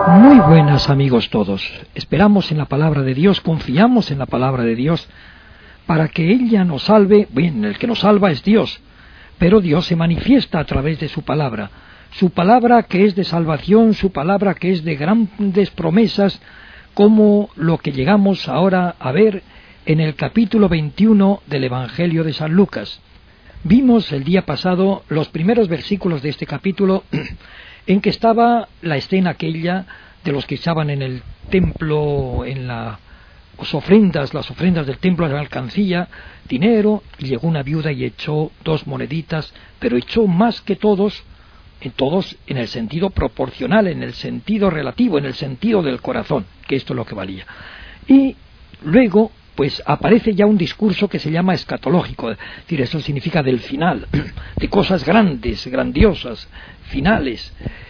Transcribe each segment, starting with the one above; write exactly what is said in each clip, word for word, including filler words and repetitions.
Muy buenas, amigos todos. Esperamos en la palabra de Dios, confiamos en la palabra de Dios para que ella nos salve. Bien, el que nos salva es Dios, pero Dios se manifiesta a través de su palabra. Su palabra que es de salvación, su palabra que es de grandes promesas, como lo que llegamos ahora a ver en el capítulo veintiuno del Evangelio de San Lucas. Vimos el día pasado los primeros versículos de este capítulo en que estaba la escena aquella de los que echaban en el templo, en las ofrendas, las ofrendas del templo, en la alcancía, dinero, y llegó una viuda y echó dos moneditas, pero echó más que todos, en todos en el sentido proporcional, en el sentido relativo, en el sentido del corazón, que esto es lo que valía. Y luego, pues aparece ya un discurso que se llama escatológico, es decir, eso significa del final, de cosas grandes, grandiosas, finales.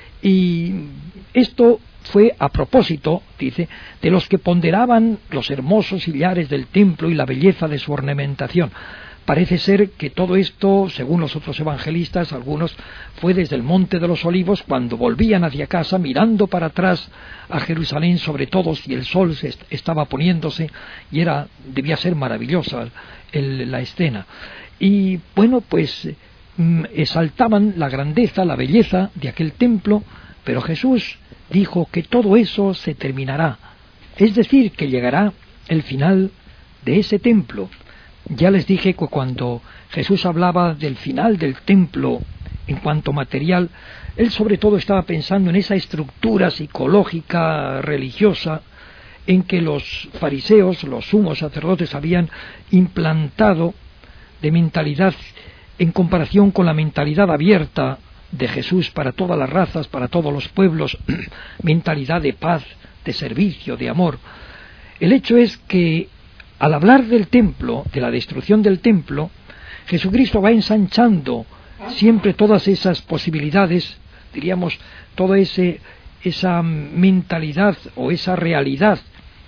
Y esto fue a propósito, dice, de los que ponderaban los hermosos sillares del templo y la belleza de su ornamentación. Parece ser que todo esto, según los otros evangelistas, algunos, fue desde el Monte de los Olivos, cuando volvían hacia casa, mirando para atrás a Jerusalén, sobre todo si el sol se est- estaba poniéndose, y era debía ser maravillosa el, la escena. Y bueno, pues mm, exaltaban la grandeza, la belleza de aquel templo, pero Jesús dijo que todo eso se terminará, es decir, que llegará el final de ese templo. Ya les dije que cuando Jesús hablaba del final del templo en cuanto material, él sobre todo estaba pensando en esa estructura psicológica religiosa en que los fariseos, los sumos sacerdotes, habían implantado de mentalidad en comparación con la mentalidad abierta de Jesús para todas las razas, para todos los pueblos, mentalidad de paz, de servicio, de amor. El hecho es que al hablar del templo, de la destrucción del templo, Jesucristo va ensanchando siempre todas esas posibilidades, diríamos, toda ese, esa mentalidad o esa realidad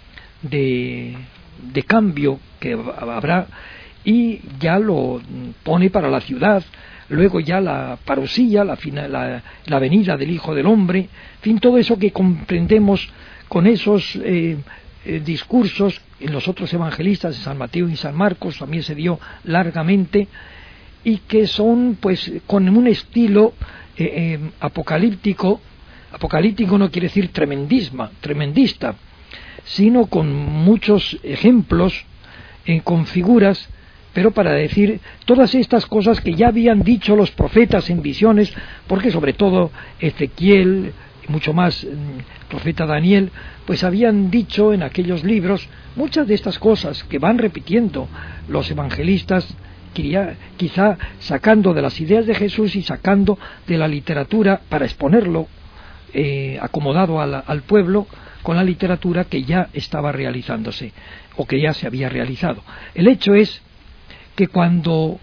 de, de cambio que habrá, y ya lo pone para la ciudad, luego ya la parusía, la, la, la venida del Hijo del Hombre, en fin, todo eso que comprendemos con esos eh, eh, discursos en los otros evangelistas, de San Mateo y San Marcos, también se dio largamente, y que son pues con un estilo eh, eh, apocalíptico. Apocalíptico no quiere decir tremendisma, tremendista, sino con muchos ejemplos, eh, con figuras, pero para decir todas estas cosas que ya habían dicho los profetas en visiones, porque sobre todo Ezequiel, y mucho más el profeta Daniel, pues habían dicho en aquellos libros muchas de estas cosas que van repitiendo los evangelistas, quizá sacando de las ideas de Jesús y sacando de la literatura para exponerlo eh, acomodado al, al pueblo con la literatura que ya estaba realizándose o que ya se había realizado. El hecho es que cuando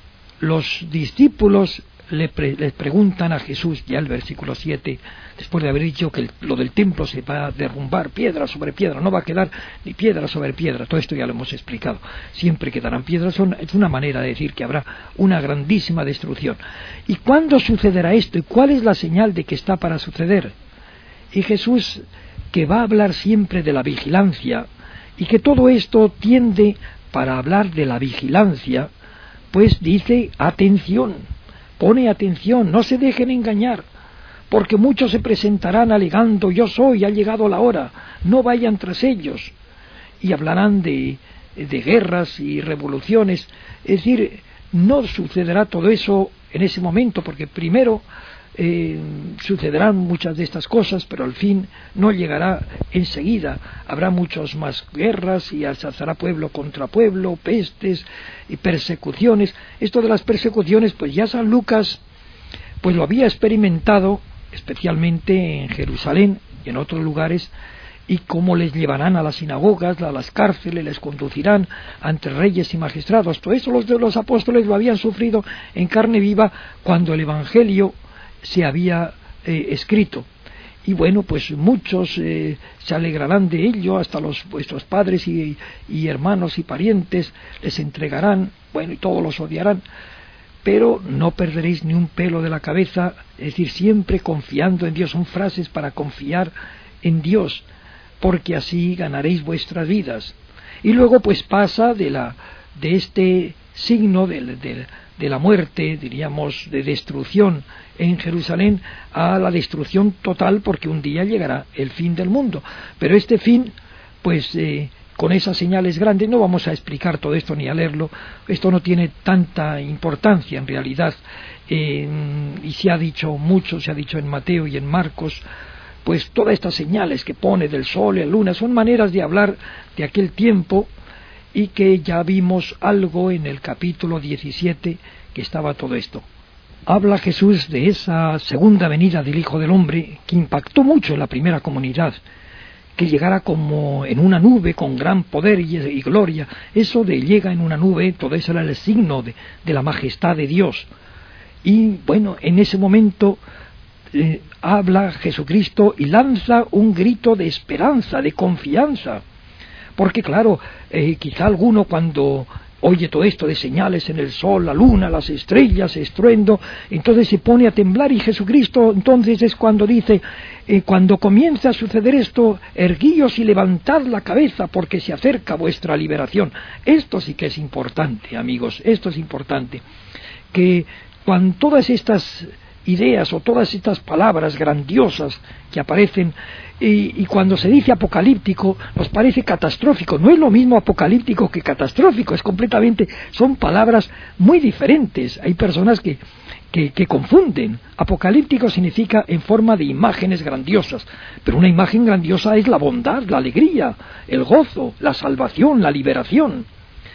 los discípulos le, pre, le preguntan a Jesús, ya el versículo siete, después de haber dicho que el, lo del templo se va a derrumbar piedra sobre piedra, no va a quedar ni piedra sobre piedra, todo esto ya lo hemos explicado, siempre quedarán piedras, son, es una manera de decir que habrá una grandísima destrucción. ¿Y cuándo sucederá esto? ¿Y cuál es la señal de que está para suceder? Y Jesús, que va a hablar siempre de la vigilancia, y que todo esto tiende para hablar de la vigilancia, pues dice atención, pone atención, no se dejen engañar, porque muchos se presentarán alegando yo soy, ha llegado la hora, no vayan tras ellos, y hablarán de, de guerras y revoluciones. Es decir, no sucederá todo eso en ese momento, porque primero Eh, sucederán muchas de estas cosas, pero al fin no llegará enseguida. Habrá muchas más guerras y alzará pueblo contra pueblo, pestes y persecuciones. Esto de las persecuciones, pues ya San Lucas pues lo había experimentado, especialmente en Jerusalén y en otros lugares, y cómo les llevarán a las sinagogas, a las cárceles, les conducirán ante reyes y magistrados. Todo eso los de los apóstoles lo habían sufrido en carne viva cuando el Evangelio se había eh, escrito. Y bueno, pues muchos eh, se alegrarán de ello, hasta los vuestros padres y, y hermanos y parientes les entregarán, bueno, y todos los odiarán, pero no perderéis ni un pelo de la cabeza, es decir, siempre confiando en Dios. Son frases para confiar en Dios, porque así ganaréis vuestras vidas. Y luego pues pasa de la de este signo de, de, de la muerte, diríamos, de destrucción en Jerusalén, a la destrucción total, porque un día llegará el fin del mundo. Pero este fin, pues eh, con esas señales grandes, no vamos a explicar todo esto ni a leerlo, esto no tiene tanta importancia en realidad, eh, y se ha dicho mucho, se ha dicho en Mateo y en Marcos, pues todas estas señales que pone del sol y la luna son maneras de hablar de aquel tiempo, y que ya vimos algo en el capítulo diecisiete que estaba todo esto. Habla Jesús de esa segunda venida del Hijo del Hombre que impactó mucho en la primera comunidad, que llegara como en una nube con gran poder y, y gloria. Eso de llega en una nube, todo eso era el signo de, de la majestad de Dios. Y bueno, en ese momento eh, habla Jesucristo y lanza un grito de esperanza, de confianza. Porque claro, eh, quizá alguno cuando oye todo esto de señales en el sol, la luna, las estrellas, estruendo, entonces se pone a temblar, y Jesucristo entonces es cuando dice, eh, cuando comience a suceder esto, erguíos y levantad la cabeza, porque se acerca vuestra liberación. Esto sí que es importante, amigos, esto es importante, que cuando todas estas ideas o todas estas palabras grandiosas que aparecen, y, y cuando se dice apocalíptico nos parece catastrófico. No es lo mismo apocalíptico que catastrófico, es completamente, son palabras muy diferentes. Hay personas que, que, que confunden. Apocalíptico significa en forma de imágenes grandiosas, pero una imagen grandiosa es la bondad, la alegría, el gozo, la salvación, la liberación.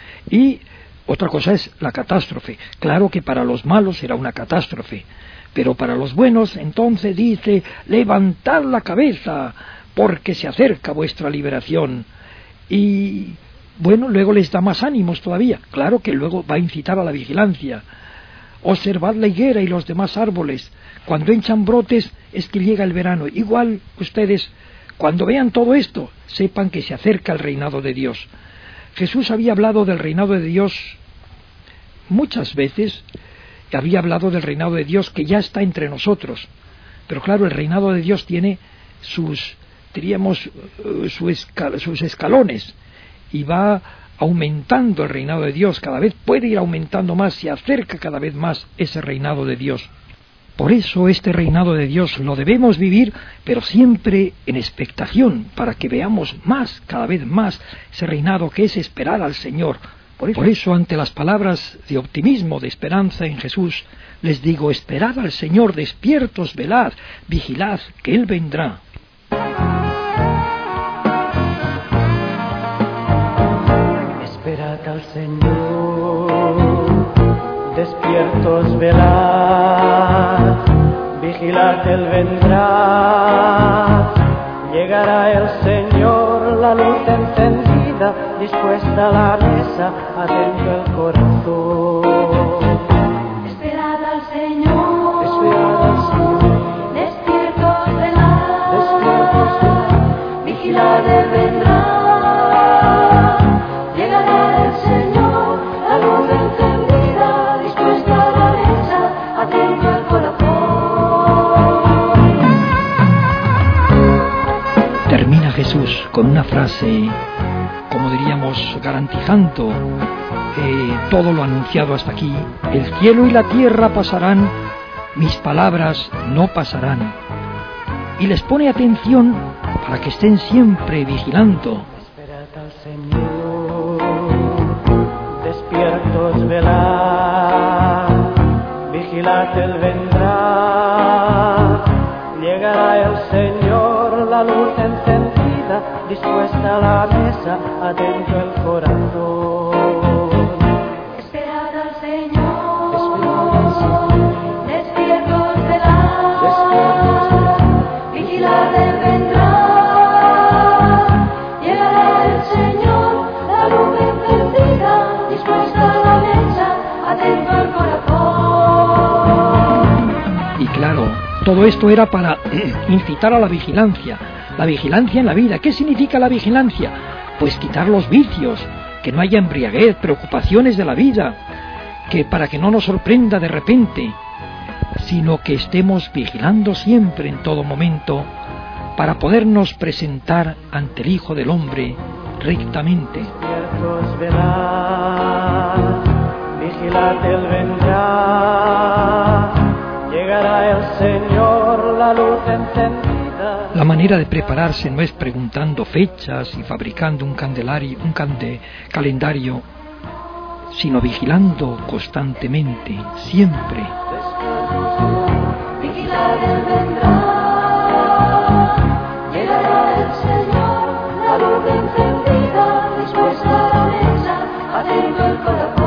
Y otra cosa es la catástrofe. Claro que para los malos será una catástrofe, pero para los buenos entonces dice, levantad la cabeza, porque se acerca vuestra liberación. Y bueno, luego les da más ánimos todavía. Claro que luego va a incitar a la vigilancia. Observad la higuera y los demás árboles. Cuando echan brotes es que llega el verano. Igual ustedes, cuando vean todo esto, sepan que se acerca el reinado de Dios. Jesús había hablado del reinado de Dios muchas veces, había hablado del reinado de Dios que ya está entre nosotros, pero claro, el reinado de Dios tiene sus, diríamos, su escal, sus escalones, y va aumentando el reinado de Dios, cada vez puede ir aumentando más, se acerca cada vez más ese reinado de Dios. Por eso este reinado de Dios lo debemos vivir, pero siempre en expectación, para que veamos más, cada vez más, ese reinado que es esperar al Señor. Por eso, Por eso, ante las palabras de optimismo, de esperanza en Jesús, les digo, esperad al Señor, despiertos, velad, vigilad, que Él vendrá. Esperad al Señor, despiertos, velad, vigilad, Él vendrá. Llegará el Señor, la luz encendida, dispuesta a la mesa, atento el corazón. Esperad al Señor, Esperad al Señor, despiertos, velad, despiertos, vigilad, Él vendrá. Llegará el Señor, la luz encendida, dispuesta a la mesa, atento el corazón. Termina Jesús con una frase, como diríamos, garantizando eh, todo lo anunciado hasta aquí. El cielo y la tierra pasarán, mis palabras no pasarán. Y les pone atención para que estén siempre vigilando. esperad al Señor, despiertos, velad, vigilad, Él vendrá. Llegará el Señor, la luz encendida, dispuesta a la mesa, atento el corazón. Esperad al Señor, Esperad al Señor, despiertos, velad, despiertos, vigilad, Él vendrá. Llegará el Señor, la luz encendida, dispuesta a la mesa, atento el corazón. Y claro, todo esto era para incitar a la vigilancia, la vigilancia en la vida. ¿Qué significa la vigilancia? Pues quitar los vicios, que no haya embriaguez, preocupaciones de la vida, que para que no nos sorprenda de repente, sino que estemos vigilando siempre en todo momento para podernos presentar ante el Hijo del Hombre rectamente. Despiertos velad, vigilad, Él vendrá, llegará el Señor, la luz encendida. La manera de prepararse no es preguntando fechas y fabricando un candelario, un cande, calendario, sino vigilando constantemente, siempre. Vigilad, Él vendrá, llegará el Señor, la luz encendida, dispuesta a la mesa, atento el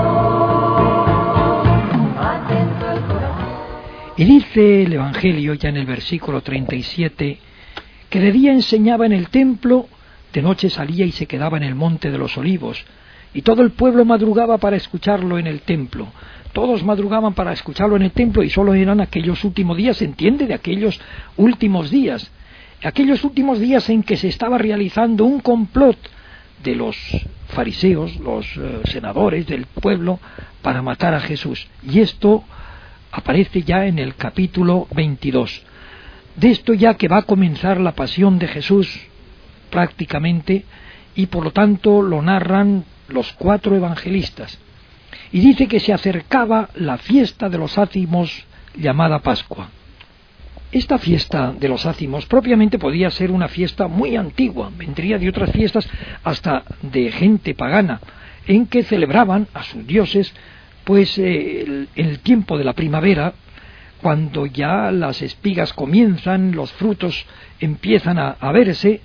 corazón, atento el corazón. Y dice el Evangelio ya en el versículo treinta y siete, que de día enseñaba en el templo, de noche salía y se quedaba en el monte de los olivos, y todo el pueblo madrugaba para escucharlo en el templo. Todos madrugaban para escucharlo en el templo y solo eran aquellos últimos días, se entiende, de aquellos últimos días, aquellos últimos días en que se estaba realizando un complot de los fariseos, los uh, senadores del pueblo, para matar a Jesús. Y esto aparece ya en el capítulo veintidós. De esto ya que va a comenzar la pasión de Jesús prácticamente, y por lo tanto lo narran los cuatro evangelistas. Y dice que se acercaba la fiesta de los ácimos llamada Pascua. Esta fiesta de los ácimos propiamente podía ser una fiesta muy antigua, vendría de otras fiestas hasta de gente pagana, en que celebraban a sus dioses pues eh, el, en el tiempo de la primavera, cuando ya las espigas comienzan, los frutos empiezan a, a verse,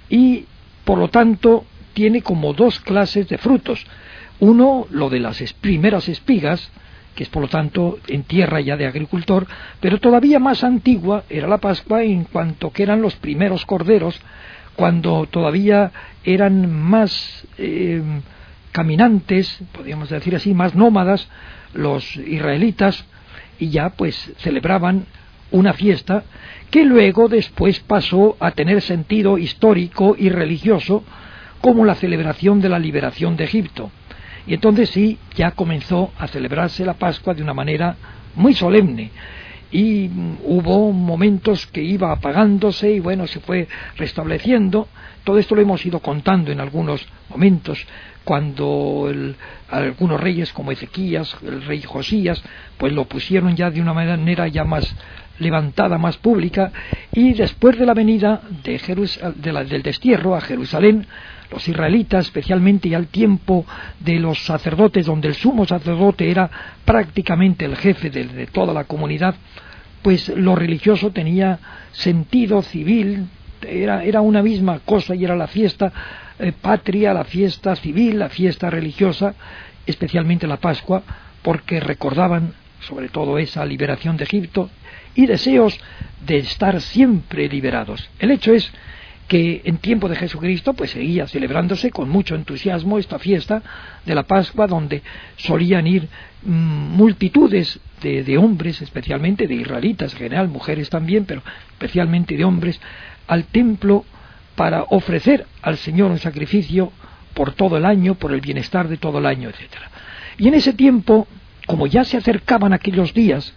y por lo tanto tiene como dos clases de frutos. Uno, lo de las es, primeras espigas, que es por lo tanto en tierra ya de agricultor, pero todavía más antigua era la Pascua en cuanto que eran los primeros corderos, cuando todavía eran más eh, caminantes, podríamos decir así, más nómadas, los israelitas, y ya pues celebraban una fiesta que luego después pasó a tener sentido histórico y religioso como la celebración de la liberación de Egipto. Y entonces sí, ya comenzó a celebrarse la Pascua de una manera muy solemne, y mm, hubo momentos que iba apagándose y bueno, se fue restableciendo. Todo esto lo hemos ido contando en algunos momentos, cuando el, algunos reyes como Ezequías, el rey Josías, pues lo pusieron ya de una manera ya más levantada, más pública, y después de la venida de Jerus- de la, del destierro a Jerusalén, los israelitas, especialmente ya al tiempo de los sacerdotes, donde el sumo sacerdote era prácticamente el jefe de, de toda la comunidad, pues lo religioso tenía sentido civil, era, era una misma cosa, y era la fiesta eh, patria, la fiesta civil, la fiesta religiosa, especialmente la Pascua, porque recordaban sobre todo esa liberación de Egipto y deseos de estar siempre liberados. El hecho es que en tiempo de Jesucristo pues seguía celebrándose con mucho entusiasmo esta fiesta de la Pascua, donde solían ir mmm, multitudes de, de hombres, especialmente de israelitas, en general mujeres también, pero especialmente de hombres, al templo para ofrecer al Señor un sacrificio por todo el año, por el bienestar de todo el año, etcétera. Y en ese tiempo, como ya se acercaban aquellos días,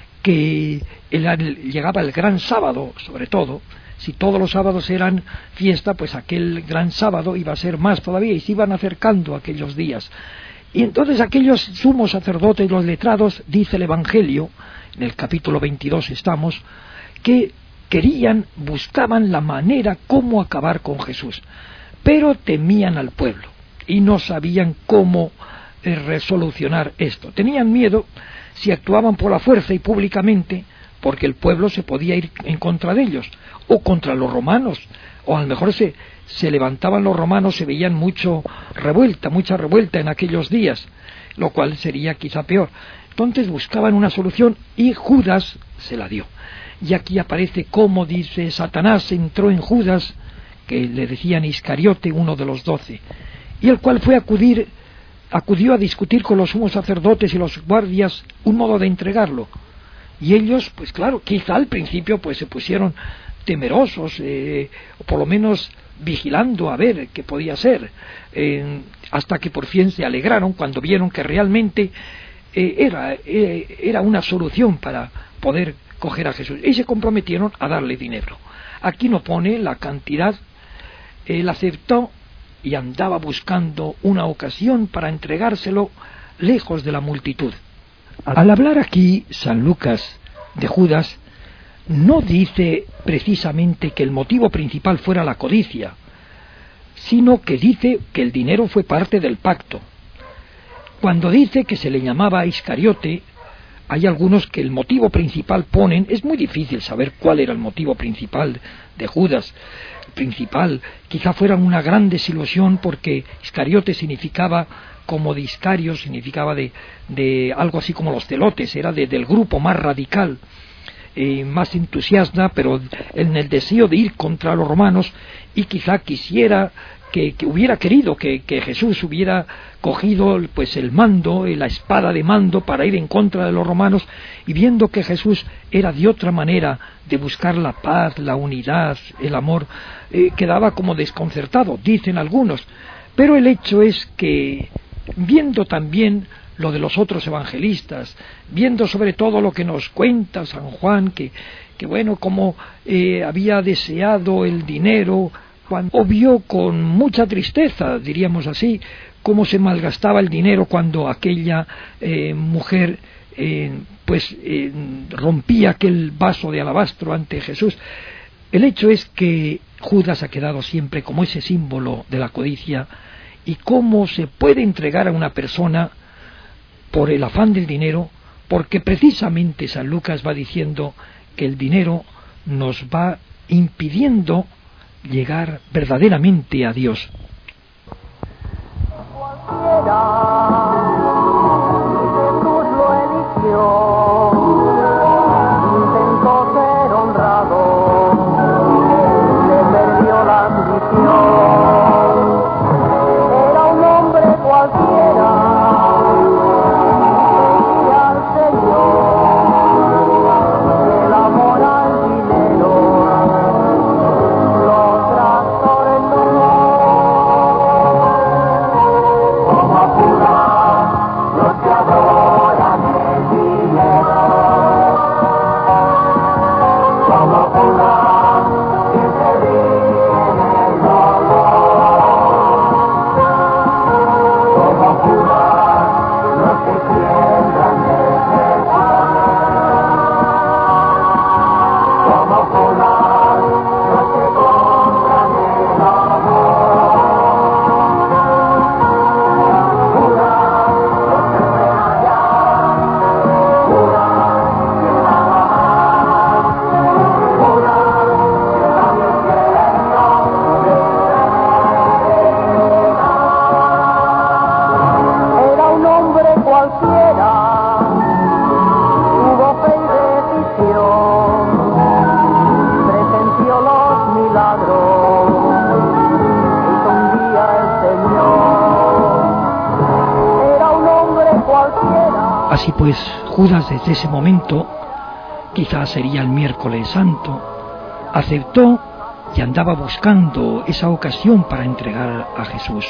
que el, el, llegaba el gran sábado, sobre todo, si todos los sábados eran fiesta, pues aquel gran sábado iba a ser más todavía, y se iban acercando aquellos días. Y entonces aquellos sumos sacerdotes, los letrados, dice el Evangelio, en el capítulo veintidós estamos, que querían, buscaban la manera cómo acabar con Jesús, pero temían al pueblo y no sabían cómo eh, resolucionar esto. Tenían miedo si actuaban por la fuerza y públicamente, porque el pueblo se podía ir en contra de ellos, o contra los romanos, o a lo mejor se, se levantaban los romanos, se veían mucho revuelta, mucha revuelta en aquellos días, lo cual sería quizá peor. Entonces buscaban una solución y Judas se la dio. Y aquí aparece cómo, dice, Satanás entró en Judas, que le decían Iscariote, uno de los doce, y el cual fue a acudir, acudió a discutir con los sumos sacerdotes y los guardias un modo de entregarlo. Y ellos, pues claro, quizá al principio pues se pusieron temerosos, eh, o por lo menos vigilando a ver qué podía ser, eh, hasta que por fin se alegraron cuando vieron que realmente eh, era, eh, era una solución para poder coger a Jesús, y se comprometieron a darle dinero. Aquí no pone la cantidad. Él aceptó y andaba buscando una ocasión para entregárselo lejos de la multitud. Al hablar aquí San Lucas de Judas, no dice precisamente que el motivo principal fuera la codicia, sino que dice que el dinero fue parte del pacto. Cuando dice que se le llamaba Iscariote, hay algunos que el motivo principal ponen, es muy difícil saber cuál era el motivo principal de Judas, principal, quizá fuera una gran desilusión porque Iscariote significaba como de Iscario, significaba de, de algo así como los celotes, era de, del grupo más radical, eh, más entusiasta, pero en el deseo de ir contra los romanos, y quizá quisiera que, que hubiera querido que, que Jesús hubiera cogido pues el mando, la espada de mando para ir en contra de los romanos, y viendo que Jesús era de otra manera de buscar la paz, la unidad, el amor, eh, quedaba como desconcertado, dicen algunos. Pero el hecho es que, viendo también lo de los otros evangelistas, viendo sobre todo lo que nos cuenta San Juan, que, que bueno, como eh, había deseado el dinero, cuando vio con mucha tristeza, diríamos así, cómo se malgastaba el dinero cuando aquella eh, mujer eh, pues eh, rompía aquel vaso de alabastro ante Jesús. El hecho es que Judas ha quedado siempre como ese símbolo de la codicia, y cómo se puede entregar a una persona por el afán del dinero, porque precisamente San Lucas va diciendo que el dinero nos va impidiendo llegar verdaderamente a Dios. Así pues, Judas desde ese momento, quizás sería el miércoles santo, aceptó y andaba buscando esa ocasión para entregar a Jesús.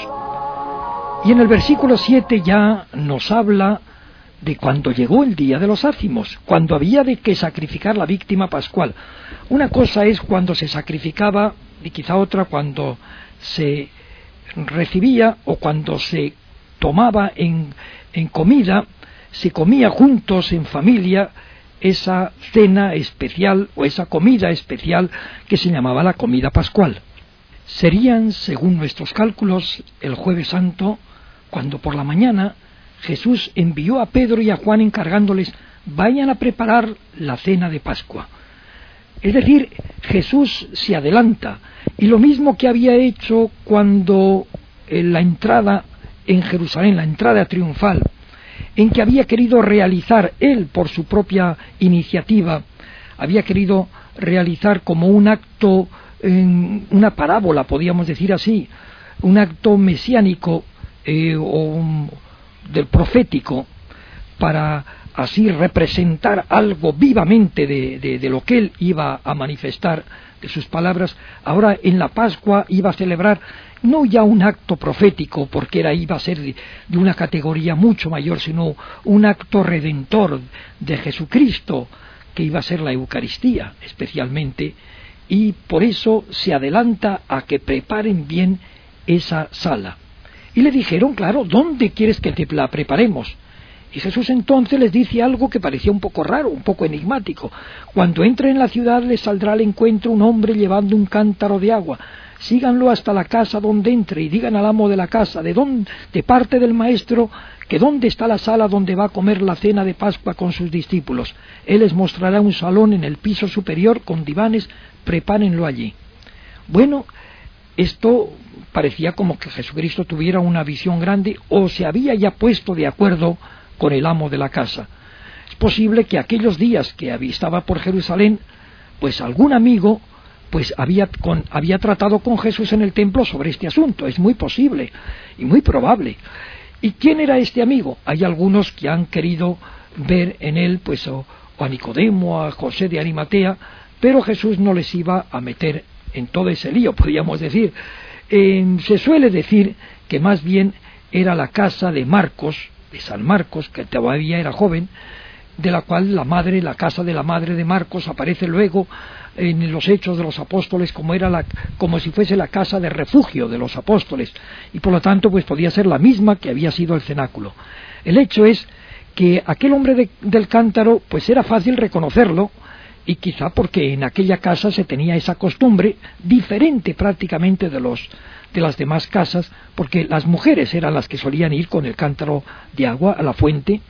Y en el versículo siete ya nos habla de cuando llegó el día de los ácimos, cuando había de que sacrificar la víctima pascual. Una cosa es cuando se sacrificaba y quizá otra cuando se recibía o cuando se tomaba en, en comida, se comía juntos en familia esa cena especial o esa comida especial que se llamaba la comida pascual. Serían, según nuestros cálculos, el Jueves Santo, cuando por la mañana Jesús envió a Pedro y a Juan encargándoles: vayan a preparar la cena de Pascua. Es decir, Jesús se adelanta, y lo mismo que había hecho cuando en la entrada en Jerusalén, la entrada triunfal, en que había querido realizar él por su propia iniciativa, había querido realizar como un acto, en una parábola, podríamos decir así, un acto mesiánico eh, o un, del profético, para así representar algo vivamente de, de, de lo que él iba a manifestar, de sus palabras. Ahora en la Pascua iba a celebrar no ya un acto profético, porque era, iba a ser de, de una categoría mucho mayor, sino un acto redentor de Jesucristo, que iba a ser la Eucaristía, especialmente, y por eso se adelanta a que preparen bien esa sala. Y le dijeron, claro, ¿dónde quieres que te la preparemos? Y Jesús entonces les dice algo que parecía un poco raro, un poco enigmático. Cuando entre en la ciudad les saldrá al encuentro un hombre llevando un cántaro de agua. Síganlo hasta la casa donde entre y digan al amo de la casa, de, dónde, de parte del maestro, que dónde está la sala donde va a comer la cena de Pascua con sus discípulos. Él les mostrará un salón en el piso superior con divanes, prepárenlo allí. Bueno, esto parecía como que Jesucristo tuviera una visión grande o se había ya puesto de acuerdo con el amo de la casa. Es posible que aquellos días que estaba por Jerusalén, pues algún amigo pues había, con, había tratado con Jesús en el templo sobre este asunto. Es muy posible y muy probable. ¿Y quién era este amigo? Hay algunos que han querido ver en él pues o, o a Nicodemo, a José de Arimatea, pero Jesús no les iba a meter en todo ese lío, podríamos decir. Eh, se suele decir que más bien era la casa de Marcos, de San Marcos, que todavía era joven, de la cual la madre, la casa de la madre de Marcos aparece luego en los Hechos de los Apóstoles como era la, como si fuese la casa de refugio de los apóstoles, y por lo tanto pues podía ser la misma que había sido el cenáculo. El hecho es que aquel hombre de, del cántaro pues era fácil reconocerlo, y quizá porque en aquella casa se tenía esa costumbre diferente prácticamente de los de las demás casas, porque las mujeres eran las que solían ir con el cántaro de agua a la fuente,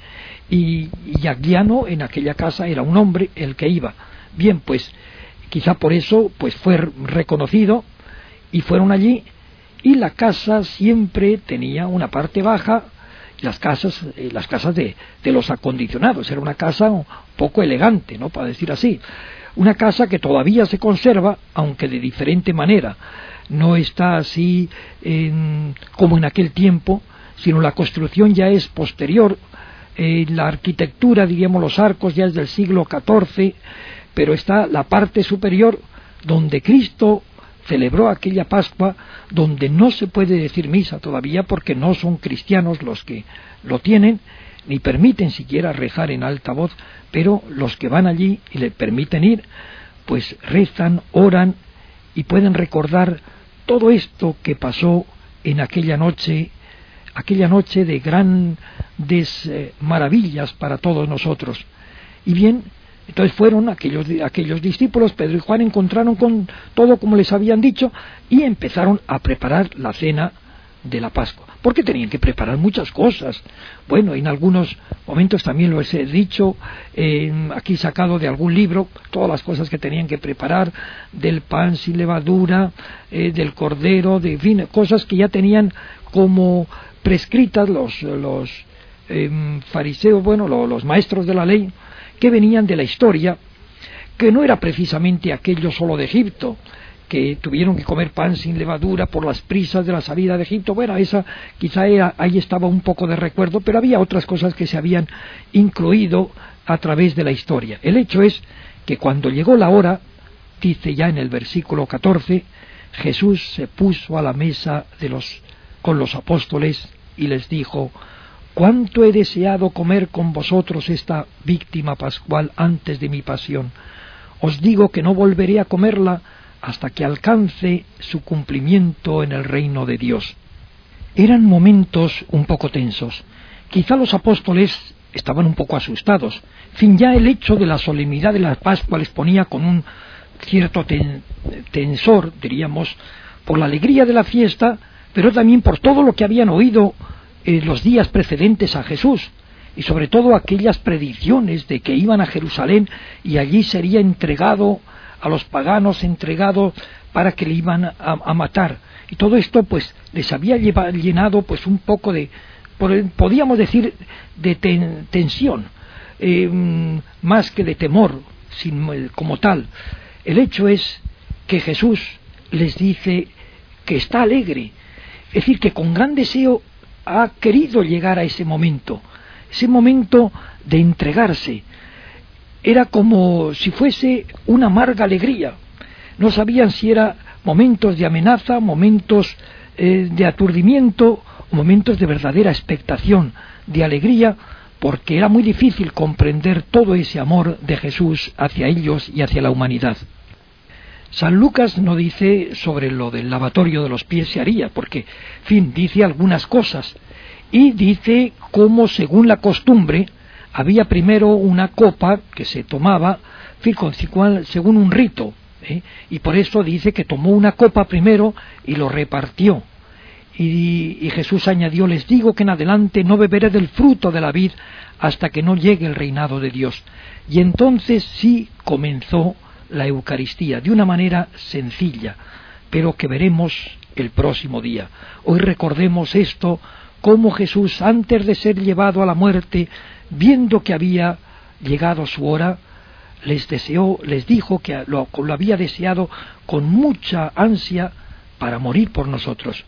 y, y Agliano en aquella casa era un hombre el que iba. Bien, pues quizá por eso pues fue reconocido y fueron allí, y la casa siempre tenía una parte baja, las casas eh, las casas de, de los acondicionados, era una casa un poco elegante, ¿no?, para decir así, una casa que todavía se conserva, aunque de diferente manera. No está así en, como en aquel tiempo, sino la construcción ya es posterior, eh, la arquitectura, diríamos, los arcos ya es del siglo catorce, pero está la parte superior donde Cristo celebró aquella Pascua, donde no se puede decir misa todavía porque no son cristianos los que lo tienen, ni permiten siquiera rezar en alta voz, pero los que van allí y le permiten ir, pues rezan, oran y pueden recordar todo esto que pasó en aquella noche, aquella noche de grandes eh, maravillas para todos nosotros. Y bien, entonces fueron aquellos, aquellos discípulos, Pedro y Juan, encontraron con todo como les habían dicho y empezaron a preparar la cena de la Pascua, porque tenían que preparar muchas cosas. Bueno, en algunos momentos también lo he dicho, eh, aquí sacado de algún libro, todas las cosas que tenían que preparar, del pan sin levadura, eh, del cordero, de en fin, cosas que ya tenían como prescritas los, los eh, fariseos, bueno, los, los maestros de la ley, que venían de la historia, que no era precisamente aquello solo de Egipto, que tuvieron que comer pan sin levadura por las prisas de la salida de Egipto. Bueno, esa quizá era, ahí estaba un poco de recuerdo, pero había otras cosas que se habían incluido a través de la historia. El hecho es que cuando llegó la hora, dice ya en el versículo catorce, Jesús se puso a la mesa de los, con los apóstoles y les dijo: «¿Cuánto he deseado comer con vosotros esta víctima pascual antes de mi pasión? Os digo que no volveré a comerla hasta que alcance su cumplimiento en el reino de Dios». Eran momentos un poco tensos. Quizá los apóstoles estaban un poco asustados. En fin, ya el hecho de la solemnidad de la Pascua les ponía con un cierto ten, tensor, diríamos, por la alegría de la fiesta, pero también por todo lo que habían oído eh, los días precedentes a Jesús, y sobre todo aquellas predicciones de que iban a Jerusalén y allí sería entregado a los paganos, entregado para que le iban a, a matar. Y todo esto pues les había lleva, llenado pues un poco de, por, podíamos decir, de ten, tensión, eh, más que de temor sin, como tal. El hecho es que Jesús les dice que está alegre, es decir, que con gran deseo ha querido llegar a ese momento, ese momento de entregarse. Era como si fuese una amarga alegría. No sabían si era momentos de amenaza, momentos eh, de aturdimiento, o momentos de verdadera expectación, de alegría, porque era muy difícil comprender todo ese amor de Jesús hacia ellos y hacia la humanidad. San Lucas no dice sobre lo del lavatorio de los pies se haría, porque, en fin, dice algunas cosas, y dice cómo, según la costumbre, había primero una copa que se tomaba, en fin, según un rito, ¿eh? Y por eso dice que tomó una copa primero y lo repartió. Y, y Jesús añadió: les digo que en adelante no beberé del fruto de la vid hasta que no llegue el reinado de Dios. Y entonces sí comenzó la Eucaristía, de una manera sencilla, pero que veremos el próximo día. Hoy recordemos esto, cómo Jesús, antes de ser llevado a la muerte, viendo que había llegado su hora, les deseó, les dijo que lo, lo había deseado con mucha ansia para morir por nosotros.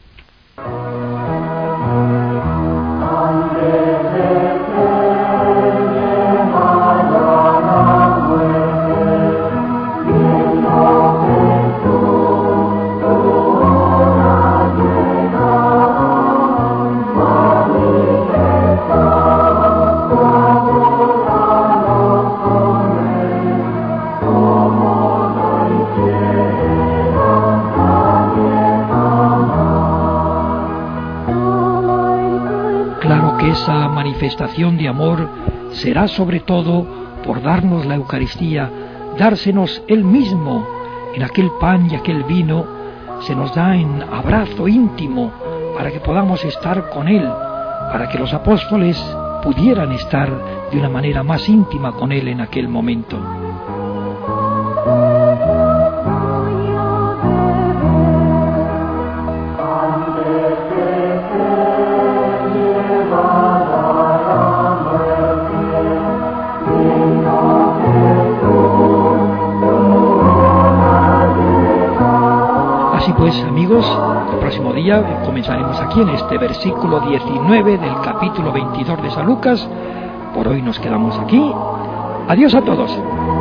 Esa manifestación de amor será sobre todo por darnos la Eucaristía, dársenos Él mismo en aquel pan y aquel vino, se nos da en abrazo íntimo para que podamos estar con Él, para que los apóstoles pudieran estar de una manera más íntima con Él en aquel momento. Así pues, amigos, el próximo día comenzaremos aquí en este versículo diecinueve del capítulo veintidós de San Lucas. Por hoy nos quedamos aquí. Adiós a todos.